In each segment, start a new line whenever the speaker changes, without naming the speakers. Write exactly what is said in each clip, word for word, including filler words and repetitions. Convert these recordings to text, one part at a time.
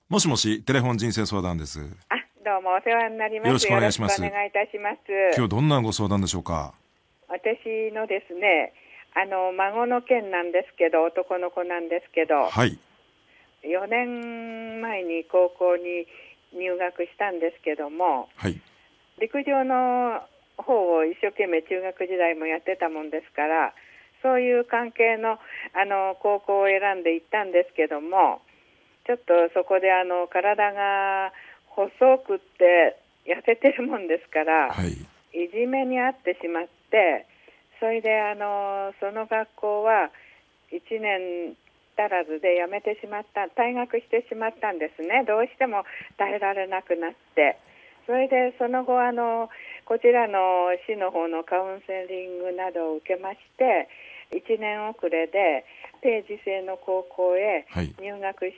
もしもし、テレフォン人生相談です。
あ、どうもお世話になります。
よろしくお願いします。
よろしくお願いいたします。
今日どんなご相談でしょうか。
私のですね、あの孫の件なんですけど、男の子なんですけど、
はい。
よねんまえに高校に入学したんですけども、
はい。
陸上の方を一生懸命中学時代もやってたもんですから、そういう関係のあの高校を選んで行ったんですけども、ちょっとそこであの体が細くって痩せてるもんですから、
はい。
いじめにあってしまって、それであのその学校はいちねん足らずで辞めてしまった、退学してしまったんですね。どうしても耐えられなくなって、それでその後あのこちらの市の方のカウンセリングなどを受けまして、いちねん遅れで定時制の高校へ入学して、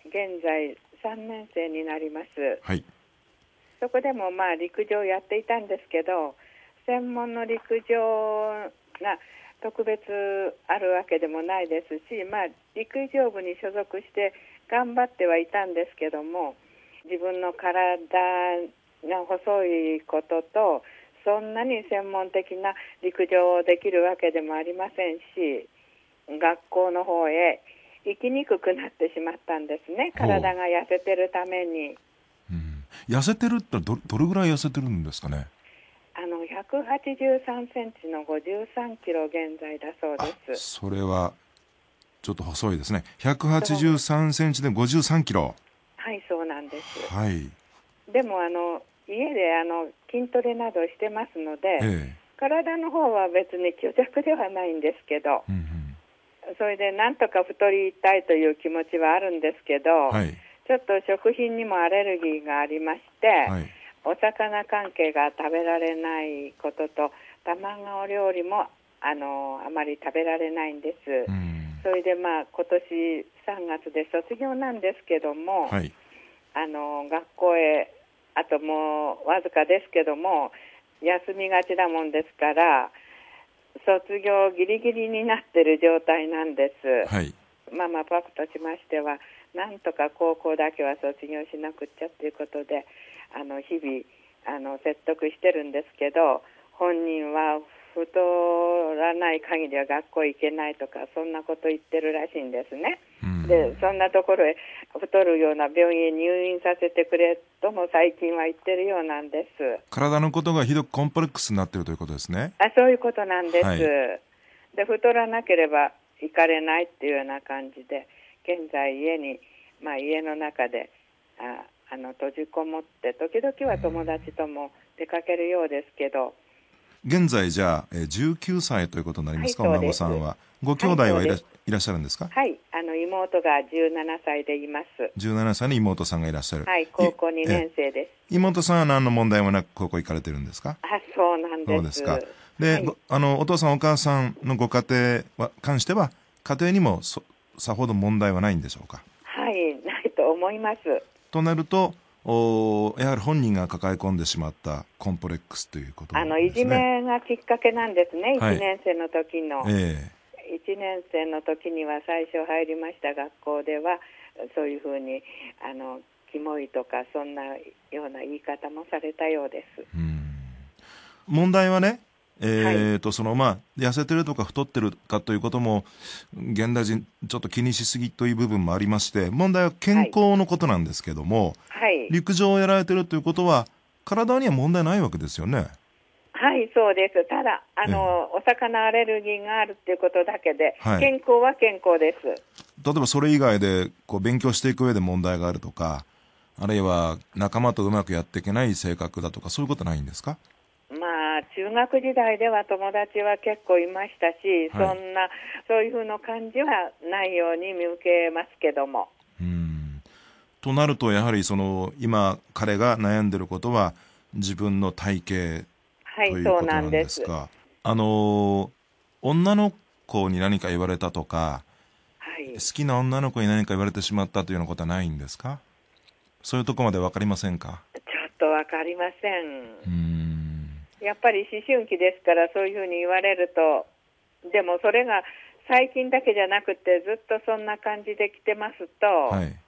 はい、現在さんねん生になります。
はい。
そこでもまあ陸上をやっていたんですけど、専門の陸上が特別あるわけでもないですし、まあ、陸上部に所属して頑張ってはいたんですけども、自分の体が細いことと、そんなに専門的な陸上をできるわけでもありませんし、学校の方へ行きにくくなってしまったんですね。体が痩せてるために。
うん、痩せてるって ど, どれぐらい痩せてるんですかね。
あのひゃくはちじゅうさんセンチのごじゅうさんキロ現在だそうです。
それはちょっと細いですね。ひゃくはちじゅうさんセンチでごじゅうさんキロ。
はい、そうなんです。
はい。
でもあの家であの筋トレなどしてますので、
ええ、
体の方は別に虚弱ではないんですけど、
うんうん、
それでなんとか太りたいという気持ちはあるんですけど、
はい、
ちょっと食品にもアレルギーがありまして、はい、お魚関係が食べられないことと、卵料理もあのあまり食べられないんです。うん、それでまあ今年さんがつで卒業なんですけども、はい、あの学校へあともうわずかですけども休みがちなもんですから、卒業ギリギリになっている状態なんです。はい、ママパパとしましてはなんとか高校だけは卒業しなくっちゃということで、あの日々あの説得してるんですけど、本人は太らない限りは学校行けないとか、そんなこと言ってるらしいんですね。でそんなところへ太るような病院へ入院させてくれとも最近は言ってるようなんです。
体のことがひどくコンプレックスになっているということですね。
あ、そういうことなんです。はい、で太らなければ行かれないっていうような感じで、現在家に、まあ、家の中でああの閉じこもって、時々は友達とも出かけるようですけど。
現在じゃあじゅうきゅうさいということになりますか、はい、お孫さんは。ご兄弟はいら、はい、いらっしゃるんですか。
はい、あの妹がじゅうななさいでいます。
じゅうななさいの妹さんがいらっしゃる。
はい、高校にねん生です。
妹さんは何の問題もなく高校行かれてるんですか。
あ、そうなんです。
そうですか。で、はい、あのお父さんお母さんのご家庭は関しては家庭にもそさほど問題はないんでしょうか。
はい、ないと思います。
となるとおやはり本人が抱え込んでしまったコンプレックスということですね。
あのいじめがきっかけなんですね、はい、いちねん生の時の、
え
ー、いちねん生の時には最初入りました学校ではそういうふうにあのキモいとかそんなような言い方もされたようです。
うん、問題はね、えーとはい、そのまあ痩せてるとか太ってるかということも現代人ちょっと気にしすぎという部分もありまして、問題は健康のことなんですけども、
はい、
陸上をやられてるということは体には問題ないわけですよね。
はい、そうです。ただあの、ええ、お魚アレルギーがあるっていうことだけで、はい、健康は健康です。
例えばそれ以外でこう勉強していく上で問題があるとか、あるいは仲間とうまくやっていけない性格だとか、そういうことないんですか。
まあ、中学時代では友達は結構いましたし、はい、そんなそういう風な感じはないように見受けますけども。
うーんとなるとやはりその今彼が悩んでることは自分の体型ということなんですか。はい、あの女の子に何か言われたとか、はい、好きな女の子に何か言われてしまったというようなことはないんですか。そういうところまで分かりませんか。
ちょっと分かりません。
うーん
やっぱり思春期ですから、そういうふうに言われると、でもそれが最近だけじゃなくてずっとそんな感じで来てますと、はい、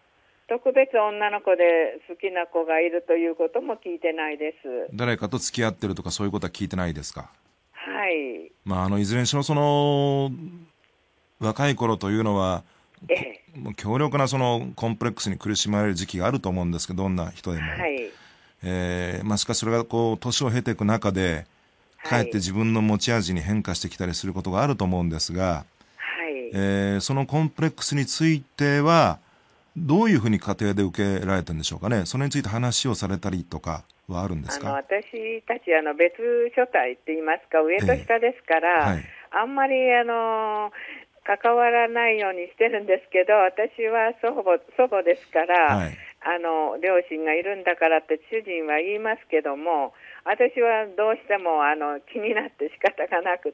特別女の子で好きな子がいるということも聞いてないです。
誰かと付き合ってるとかそういうことは聞いてないですか？
はい。
まあ、あのいずれにしろその若い頃というのは、ええ、強力なそのコンプレックスに苦しまれる時期があると思うんですけど、どんな人でも、はい、えーまあ、しかしそれがこう年を経ていく中でかえって自分の持ち味に変化してきたりすることがあると思うんですが、はいえー、そのコンプレックスについてはどういうふうに家庭で受けられたんでしょうかね。それについて話をされたりとかはあるんですか？
あの私たちあの別所帯って言いますか、上と下ですから、えーはい、あんまりあの関わらないようにしてるんですけど、私は祖母、祖母ですから、はい、あの両親がいるんだからって主人は言いますけども、私はどうしてもあの気になって仕方がなくって、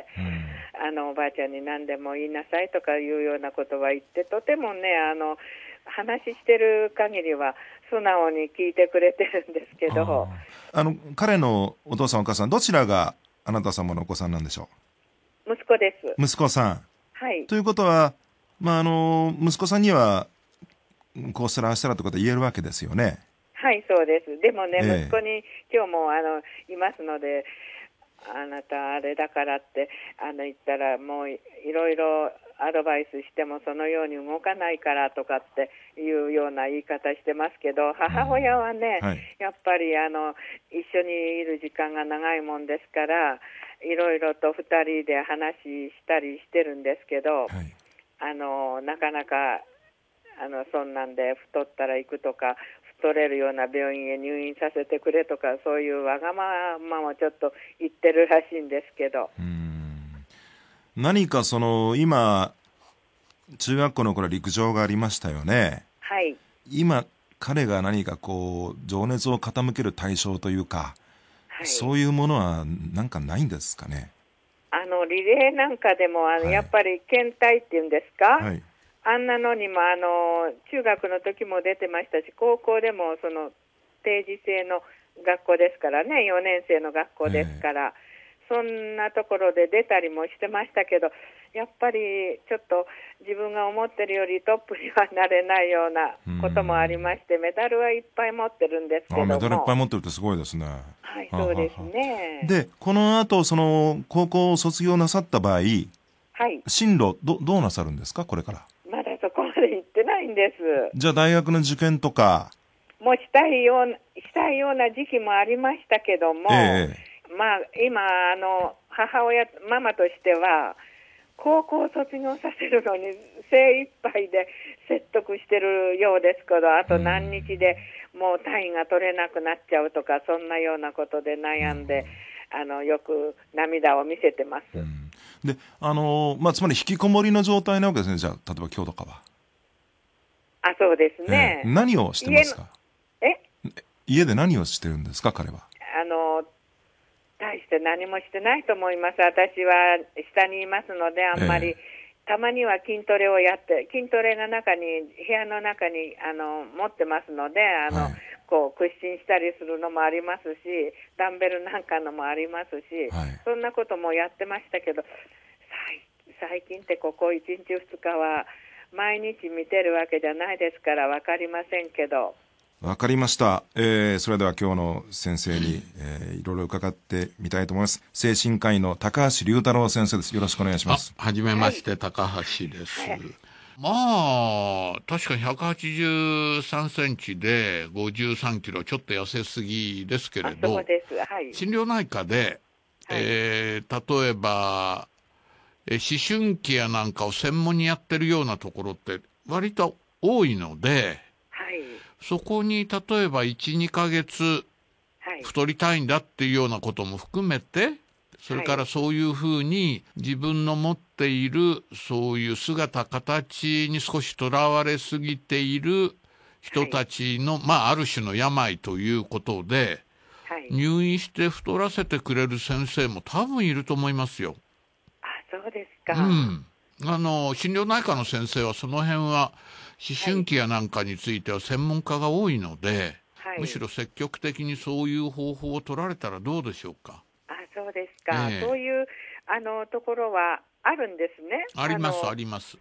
うん、あのおばあちゃんに何でも言いなさいとかいうようなことは言って、とてもねあの話してる限りは素直に聞いてくれてるんですけど、
あの彼のお父さんお母さんどちらがあなた様のお子さんなんでしょ
う？息子です。
息子さん、
はい、
ということは、まあ、あの息子さんにはこうしたらああしたらということは言えるわけですよね。
はい、そうです。でもね、ええ、息子に今日もあのいますので、あなたあれだからってあの言ったらもういろいろアドバイスしてもそのように動かないからとかっていうような言い方してますけど、母親はね、うんはい、やっぱりあの一緒にいる時間が長いもんですからいろいろとふたりで話したりしてるんですけど、はい、あのなかなかあのそんなんで太ったら行くとか太れるような病院へ入院させてくれとかそういうわがままもちょっと言ってるらしいんですけど、
うーん何かその今中学校の頃陸上がありましたよね。
はい。
今彼が何かこう情熱を傾ける対象というか、はい、そういうものはなんかないんですかね。
あのリレーなんかでもあの、はい、やっぱり県大っていうんですか、はい、あんなのにもあの中学の時も出てましたし、高校でもその定時制の学校ですからね、よねん生の学校ですから、えー、そんなところで出たりもしてましたけど、やっぱりちょっと自分が思ってるよりトップにはなれないようなこともありまして、メダルはいっぱい持ってるんですけども。
あ、メダルいっぱい持ってるってすごいですね。
はい、そうですね。
で、この後その高校を卒業なさった場合、はい、進路 ど, どうなさるんですか、これから。
まだそこまで行ってないんです。
じゃあ大学の受験とか
もうしたいようなしたいような時期もありましたけども、えー、まあ今あの母親ママとしては高校を卒業させるのに精一杯で説得してるようですけど、あと何日でもう単位が取れなくなっちゃうとか、そんなようなことで悩んで、あのよく涙を見せてます。うん、
で、あのまあ、つまり引きこもりの状態なわけですね。じゃあ例えば今日とかは。
あ、そうですね。
えー、何をしてますか？
え
家で何をしてるんですか、彼は。
あの大して何もしてないと思います。私は下にいますのであんまり、えー、たまには筋トレをやって、筋トレが中に部屋の中にあの持ってますので、あの、はい、こう屈伸したりするのもありますし、ダンベルなんかのもありますし、はい、そんなこともやってましたけど、最近ってここいちにちふつかは毎日見てるわけじゃないですから分かりませんけど。
わかりました、えー、それでは今日の先生に、えー、いろいろ伺ってみたいと思います。精神科医の高橋隆太郎先生です。よろしくお願いします。
はじめまして、はい、高橋です、はい、まあ確かひゃくはちじゅうさんセンチでごじゅうさんキロ、ちょっと痩せすぎですけれど、
そうです、はい、
心療内科で、はい、えー、例えばえ思春期やなんかを専門にやってるようなところって割と多いので、はい、そこに例えば いちにかげつ太りたいんだっていうようなことも含めて、それからそういうふうに自分の持っているそういう姿形に少しとらわれすぎている人たちの、はい、まあある種の病ということで、はい、入院して太らせてくれる先生も多分いると思いますよ。
あ、そうですか。
うん、あの心療内科の先生はその辺は思春期やなんかについては専門家が多いので、はい、むしろ積極的にそういう方法を取られたらどうでしょうか。
あ、そうですか、えー、そういうあのところはあるんですね。
ありますあります。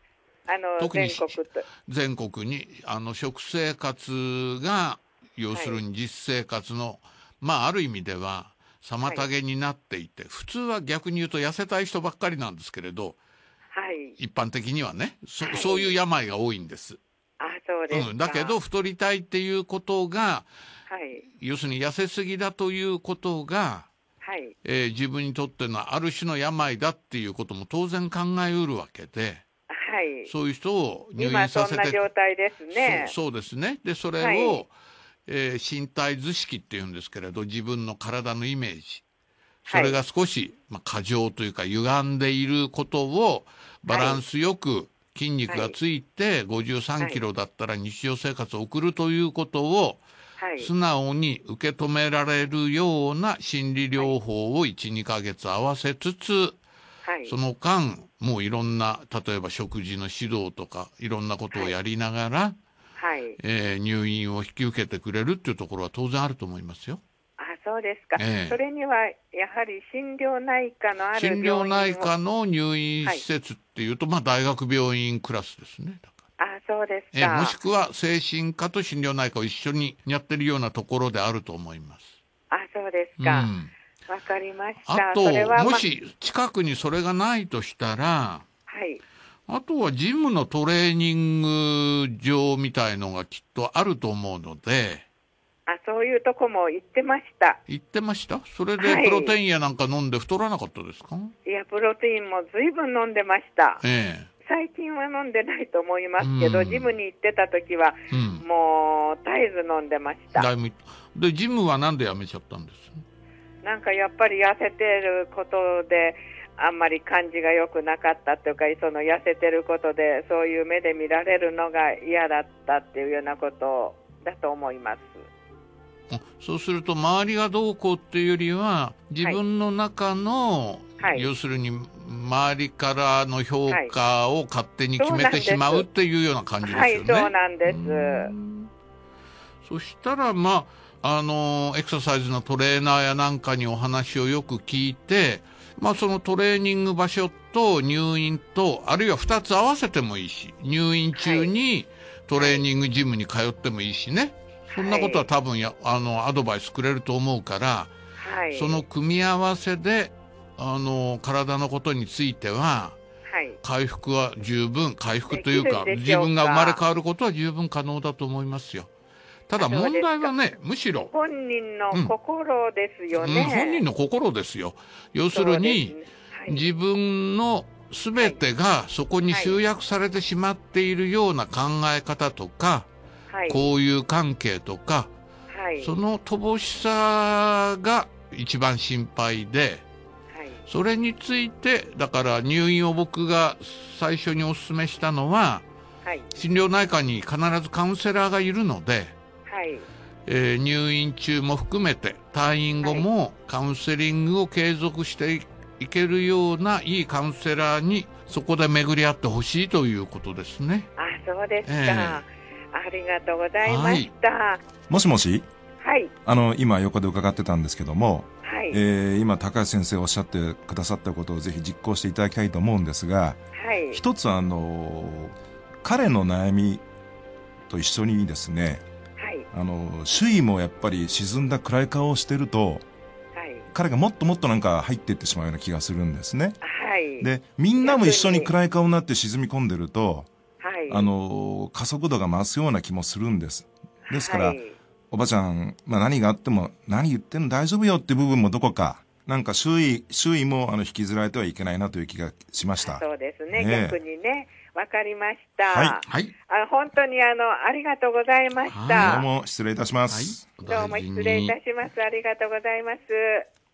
あの
特に
全国と
全国にあの食生活が要するに実生活の、はい、まあある意味では妨げになっていて、はい、普通は逆に言うと痩せたい人ばっかりなんですけれど、はい、一般的にはね そ,、はい、そういう病が多いんです。
あ、そうですか。
うん、だけど太りたいっていうことが、はい、要するに痩せすぎだということが、はい、えー、自分にとってのある種の病だっていうことも当然考えうるわけで、はい、そういう人を入院させて、
今そんな状態ですね。
そ, そうですね。でそれを、はい、えー、身体図式っていうんですけれど、自分の体のイメージ、それが少し、まあ、過剰というか歪んでいることをバランスよく筋肉がついてごじゅうさんキロだったら日常生活を送るということを素直に受け止められるような心理療法をいち、にかげつ合わせつつ、その間もういろんな例えば食事の指導とかいろんなことをやりながら、はいえー、入院を引き受けてくれるっていうところは当然あると思いますよ。
あ、そうですか、ええ、それにはやはり心療内科のある病院を、
心療内科の入院施設っていうと、はい、まあ大学病院クラスですね。だから
あ、そうですか、
ええ、もしくは精神科と心療内科を一緒にやってるようなところであると思います。
あ、そうですか、うん、わかりました。
あと、
それは、ま、
もし近くにそれがないとしたら、はい、あとはジムのトレーニング場みたいのがきっとあると思うので、
あ、そういうとこも行ってました。
行ってました。それでプロテインやなんか飲んで太らなかったですか？はい、
いや、プロテインも随分飲んでました。ええ、最近は飲んでないと思いますけど、ジムに行ってた時は、うん、もう絶えず飲んでました。
でジムはなんでやめちゃったんです？
なんかやっぱり痩せてることであんまり感じが良くなかったというか、その痩せてることでそういう目で見られるのが嫌だったっていうようなことだと思います。
そうすると周りがどうこうっていうよりは自分の中の、はい、要するに周りからの評価を勝手に決めてしまうっていうような感じですよね。はい、
そうなんです。
そしたらまああのエクササイズのトレーナーやなんかにお話をよく聞いて、まあそのトレーニング場所と入院とあるいはふたつ合わせてもいいし、入院中にトレーニングジムに通ってもいいしね、そんなことは多分やあのアドバイスくれると思うから、はい、その組み合わせであの体のことについては、はい、回復は十分回復というか自分が生まれ変わることは十分可能だと思いますよ。ただ問題はね、むしろ
本人の心ですよね、うんうん、
本人の心ですよ。要するに、ねはい、自分の全てがそこに集約されてしまっているような考え方とか、はい、交友関係とか、はい、その乏しさが一番心配で、はい、それについてだから入院を僕が最初にお勧めしたのは、はい、心療内科に必ずカウンセラーがいるので、はいえー、入院中も含めて退院後もカウンセリングを継続していけるようないいカウンセラーにそこで巡り合ってほしいということですね。
あ、そうですか、えー、ありがとうございました、はい、
もしもし、
はい、
あの今横で伺ってたんですけども、はいえー、今高橋先生おっしゃってくださったことをぜひ実行していただきたいと思うんですが、はい、一つあの彼の悩みと一緒にですね、あの周囲もやっぱり沈んだ暗い顔をしてると、はい、彼がもっともっとなんか入っていってしまうような気がするんですね、はい、でみんなも一緒に暗い顔になって沈み込んでると、はい、あの加速度が増すような気もするんです。ですから、はい、おばちゃん、まあ、何があっても何言ってんの大丈夫よって部分もどこかなんか周囲周囲もあの引きずられてはいけないなという気がしました。
そうですね、ね逆にね、わかりました。
はい。
あ、本当にあのありがとうございました。
どうも失礼いたします。
はい、どうも失礼いたします。ありがとうございます。